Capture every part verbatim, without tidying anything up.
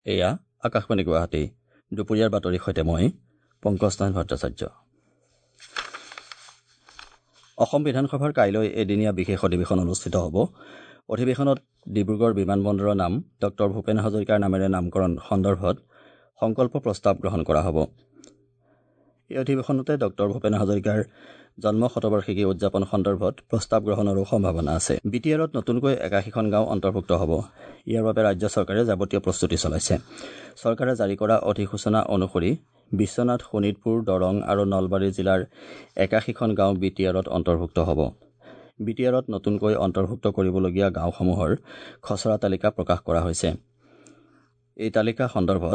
এয়া আকাশবাণী গুৱাহাটী দুপৰীয়াৰ বাতৰিৰ সৈতে মই পংকজ নাথ ভট্টাচাৰ্য। অসম বিধানসভাৰ কাইলৈ এদিনীয়া বিশেষ অধিৱেশন অনুষ্ঠিত হ'ব। অধিৱেশনত ডিব্ৰুগড় বিমানবন্দৰৰ নাম ডক্টৰ ভূপেন হাজৰিকাৰ নামেৰে নামকৰণ সন্দৰ্ভত সংকল্প প্ৰস্তাৱ গ্ৰহণ কৰা হ'ব। এই অধিৱেশনতে ডক্টৰ ভূপেন হাজৰিকাৰ জন্ম শতবাৰ্ষিকী উদযাপন সন্দৰ্ভত প্ৰস্তাৱ গ্ৰহণৰো সম্ভাৱনা আছে। বি টি আৰত নতুনকৈ একাশীখন গাঁও অন্তৰ্ভুক্ত হ'ব। ইয়াৰ বাবে ৰাজ্য চৰকাৰে যাৱতীয় প্ৰস্তুতি চলাইছে। চৰকাৰে জাৰি কৰা অধিসূচনা অনুসৰি বিশ্বনাথ, শোণিতপুৰ, দৰং আৰু নলবাৰী জিলাৰ একাশীখন গাঁও বি টি আৰত অন্তৰ্ভুক্ত হ'ব। বি টি আৰত নতুনকৈ অন্তৰ্ভুক্ত কৰিবলগীয়া গাঁওসমূহৰ খচৰা তালিকা প্ৰকাশ কৰা হৈছে। এই তালিকা সন্দৰ্ভত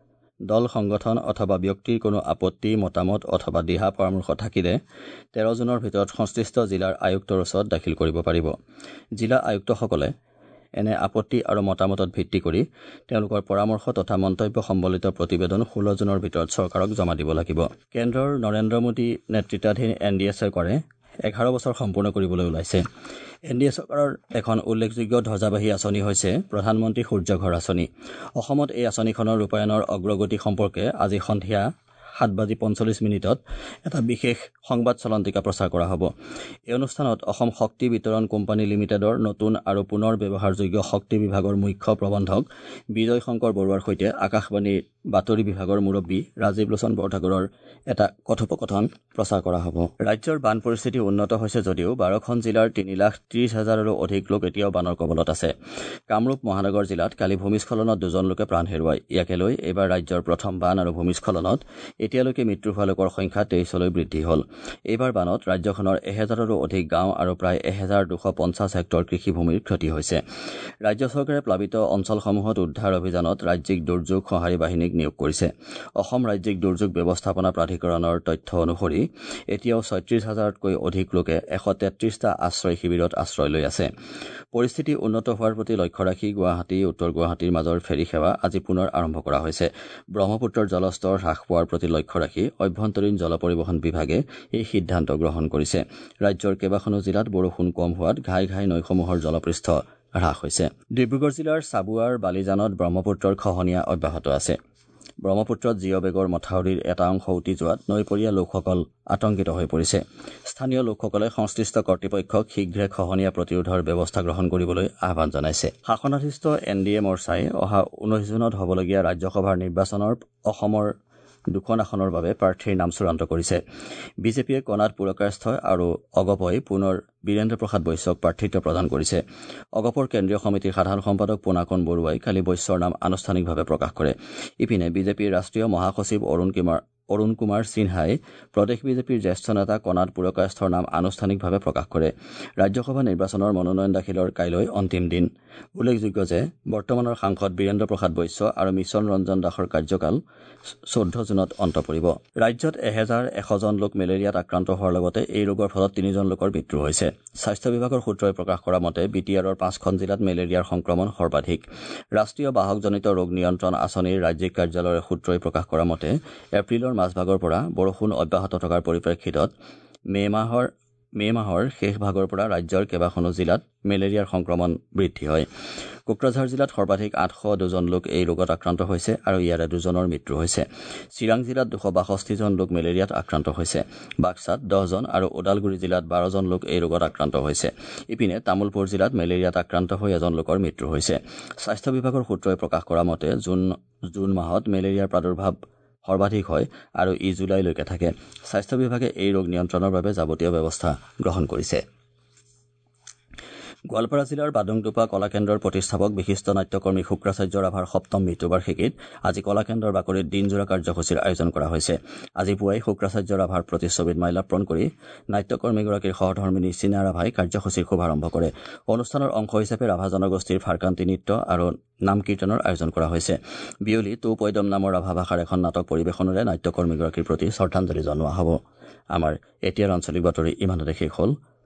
দল, সংগঠন অথবা ব্যক্তিৰ কোনো আপত্তি, মতামত অথবা দিহা পৰামৰ্শ থাকিলে তেৰ জুনৰ ভিতৰত সংশ্লিষ্ট জিলাৰ আয়ুক্তৰ ওচৰত দাখিল কৰিব পাৰিব। জিলা আয়ুক্তসকলে এনে আপত্তি আৰু মতামতত ভিত্তি কৰি তেওঁলোকৰ পৰামৰ্শ তথা মন্তব্য সম্বলিত প্ৰতিবেদন ষোল্ল জুনৰ ভিতৰত চৰকাৰক জমা দিব লাগিব। কেন্দ্ৰৰ নৰেন্দ্ৰ মোদী নেতৃত্বাধীন এন ডি এ চৰকাৰে এঘাৰ বছৰ সম্পূৰ্ণ কৰিবলৈ ওলাইছে। এন ডি এ চৰকাৰৰ এখন উল্লেখযোগ্য ধ্বজাবাহী আঁচনি হৈছে প্ৰধানমন্ত্ৰী সূৰ্য ঘৰ আঁচনি। অসমত এই আঁচনিখনৰ ৰূপায়ণৰ অগ্ৰগতি সম্পৰ্কে আজি সন্ধিয়া সাত বাজি পঞ্চল্লিছ মিনিটত এটা বিশেষ সংবাদ চলন্তিকা প্ৰচাৰ কৰা হ'ব। এই অনুষ্ঠানত অসম শক্তি বিতৰণ কোম্পানী লিমিটেডৰ নতুন আৰু পুনৰ ব্যৱহাৰযোগ্য শক্তি বিভাগৰ মুখ্য প্ৰবন্ধক বিজয় শংকৰ বৰুৱাৰ সৈতে আকাশবাণীৰ বাতৰি বিভাগৰ মুৰব্বী ৰাজীৱ লোচন বৰঠাকুৰৰ এটা কথোপকথন প্ৰচাৰ কৰা হ'ব। ৰাজ্যৰ বান পৰিস্থিতি উন্নত হৈছে যদিও বাৰখন জিলাৰ তিনি লাখ ত্ৰিশ হাজাৰৰো অধিক লোক এতিয়াও বানৰ কবলত আছে। কামৰূপ মহানগৰ জিলাত কালি ভূমিস্খলনত দুজন লোকে প্ৰাণ হেৰুৱায়। ইয়াকে লৈ এইবাৰ ৰাজ্যৰ প্ৰথম বান আৰু ভূমিস্খলনত এতিয়ালৈকে মৃত্যু হোৱা লোকৰ সংখ্যা তেইছলৈ বৃদ্ধি হ'ল। এইবাৰ বানত ৰাজ্যখনৰ এহেজাৰৰো অধিক গাঁও আৰু প্ৰায় এহেজাৰ দুশ পঞ্চাছ হেক্টৰ কৃষিভূমিৰ ক্ষতি হৈছে। ৰাজ্য চৰকাৰে প্লাবিত অঞ্চলসমূহত উদ্ধাৰ অভিযানত ৰাজ্যিক দুৰ্যোগ সঁহাৰি বাহিনীক নিয়োগ কৰিছে। অসম ৰাজ্যিক দুৰ্যোগ ব্যৱস্থাপনা প্ৰাধিকৰণৰ তথ্য অনুসৰি এতিয়াও ছয়ত্ৰিশ হাজাৰতকৈ অধিক লোকে এশ তেত্ৰিশটা আশ্ৰয় শিবিৰত আশ্ৰয় লৈ আছে। পৰিস্থিতি উন্নত হোৱাৰ প্ৰতি লক্ষ্য ৰাখি গুৱাহাটী, উত্তৰ গুৱাহাটীৰ মাজৰ ফেৰী সেৱা আজি পুনৰ আৰম্ভ কৰা হৈছে। ব্ৰহ্মপুত্ৰৰ জলস্তৰ হ্ৰাস পোৱাৰ প্ৰতি লক্ষ্য ৰাখি অভ্যন্তৰীণ জল পৰিবহণ বিভাগে এই সিদ্ধান্ত গ্ৰহণ কৰিছে। ৰাজ্যৰ কেইবাখনো জিলাত বৰষুণ কম হোৱাত ঘাই ঘাই নৈসমূহৰ জলপৃষ্ঠ হ্ৰাস হৈছে। ডিব্ৰুগড় জিলাৰ চাবুৱাৰ বালিজানত ব্ৰহ্মপুত্ৰৰ খহনীয়া অব্যাহত আছে। ব্ৰহ্মপুত্ৰত জিঅ' বেগৰ মথাউৰিৰ এটা অংশ উটি যোৱাত নৈপৰীয়া লোকসকল আতংকিত হৈ পৰিছে। স্থানীয় লোকসকলে সংশ্লিষ্ট কৰ্তৃপক্ষক শীঘ্ৰে খহনীয়া প্ৰতিৰোধৰ ব্যৱস্থা গ্ৰহণ কৰিবলৈ আহ্বান জনাইছে। শাসনাধিষ্ঠ এন ডি এ মৰ্চাই অহা ঊনৈশ জুনত হ'বলগীয়া ৰাজ্যসভাৰ নিৰ্বাচনৰ অসমৰ দুখন আসনৰ বাবে প্ৰাৰ্থীৰ নাম চূড়ান্ত কৰিছে। বিজেপিয়ে কণাত পুৰকায়স্থ আৰু অগপই পুনৰ বীৰেন্দ্ৰ প্ৰসাদ বৈশ্যক প্ৰাৰ্থিত্ব প্ৰদান কৰিছে। অগপৰ কেন্দ্ৰীয় সমিতিৰ সাধাৰণ সম্পাদক পোনাকণ বৰুৱাই কালি বৈশ্যৰ নাম আনুষ্ঠানিকভাৱে প্ৰকাশ কৰে। ইপিনে বিজেপিৰ ৰাষ্ট্ৰীয় মহাসচিব অৰুণ কুমাৰ অৰুণ কুমাৰ সিনহাই প্ৰদেশ বিজেপিৰ জ্যেষ্ঠ নেতা কণাত পুৰকায়স্থৰ নাম আনুষ্ঠানিকভাৱে প্ৰকাশ কৰে। ৰাজ্যসভা নিৰ্বাচনৰ মনোনয়ন দাখিলৰ কাইলৈ অন্তিম দিন। উল্লেখযোগ্য যে বৰ্তমানৰ সাংসদ বীৰেন্দ্ৰ প্ৰসাদ বৈশ্য আৰু মিছন ৰঞ্জন দাসৰ কাৰ্যকাল চৈধ্য জুনত অন্ত পৰিব। ৰাজ্যত এহেজাৰ এশজন লোক মেলেৰিয়াত আক্ৰান্ত হোৱাৰ লগতে এই ৰোগৰ ফলত তিনিজন লোকৰ মৃত্যু হৈছে। স্বাস্থ্য বিভাগৰ সূত্ৰই প্ৰকাশ কৰা মতে বি টি আৰৰ পাঁচখন জিলাত মেলেৰিয়াৰ সংক্ৰমণ সৰ্বাধিক। ৰাষ্ট্ৰীয় বাহকজনিত ৰোগ নিয়ন্ত্ৰণ আঁচনিৰ ৰাজ্যিক কাৰ্যালয়ৰ সূত্ৰই প্ৰকাশ কৰা মতে এপ্ৰিলৰ মাজভাগৰ পৰা বৰষুণ অব্যাহত থকাৰ পৰিপ্ৰেক্ষিতত মে মাহৰ মে মাহৰ শেষ ভাগৰ পৰা ৰাজ্যৰ কেইবাখনো জিলাত মেলেৰিয়াৰ সংক্ৰমণ বৃদ্ধি হয়। কোকৰাঝাৰ জিলাত সৰ্বাধিক আঠশ দুজন লোক এই ৰোগত আক্ৰান্ত হৈছে আৰু ইয়াৰে দুজনৰ মৃত্যু হৈছে। চিৰাং জিলাত দুশ বাষষ্ঠিজন লোক মেলেৰিয়াত আক্ৰান্ত হৈছে। বাক্সাত দহজন আৰু ওদালগুৰি জিলাত বাৰজন লোক এই ৰোগত আক্ৰান্ত হৈছে। ইপিনে তামুলপুৰ জিলাত মেলেৰিয়াত আক্ৰান্ত হৈ এজন লোকৰ মৃত্যু হৈছে। স্বাস্থ্য বিভাগৰ সূত্ৰই প্ৰকাশ কৰা মতে জুন জুন মাহত মেলেৰিয়াৰ প্ৰাদুৰ্ভাৱ সৰ্বাধিক হয় আৰু ই জুলাইলৈকে থাকে। স্বাস্থ্য বিভাগে এই ৰোগ নিয়ন্ত্ৰণৰ বাবে যাৱতীয় ব্যৱস্থা গ্ৰহণ কৰিছে। গোৱালপাৰা জিলাৰ বাডুংদুপা কলাকেন্দ্ৰৰ প্ৰতিষ্ঠাপক বিশিষ্ট নাট্যকৰ্মী শুক্ৰাচাৰ্য ৰাভাৰ সপ্তম মৃত্যুবাৰ্ষিকীত আজি কলাকেন্দ্ৰৰ বাকৰিত দিনজোৰা কাৰ্যসূচীৰ আয়োজন কৰা হৈছে। আজি পুৱাই শুক্ৰাচাৰ্য ৰাভাৰ প্ৰতিচ্ছবিত মাল্যাৰ্পণ কৰি নাট্যকৰ্মীগৰাকীৰ সহধৰ্মিনী চীনা ৰাভাই কাৰ্যসূচীৰ শুভাৰম্ভ কৰে। অনুষ্ঠানৰ অংশ হিচাপে ৰাভা জনগোষ্ঠীৰ ফাৰকান্তি নৃত্য আৰু নাম কীৰ্তনৰ আয়োজন কৰা হৈছে। বিয়লি তৌ পৈদম নামৰ ৰাভা ভাষাৰ এখন নাটক পৰিৱেশনেৰে নাট্যকৰ্মীগৰাকীৰ প্ৰতি শ্ৰদ্ধাঞ্জলি জনোৱা হ'ব। আমাৰ এতিয়াৰ আঞ্চলিক বাতৰি ইমানতে শেষ হ'ল।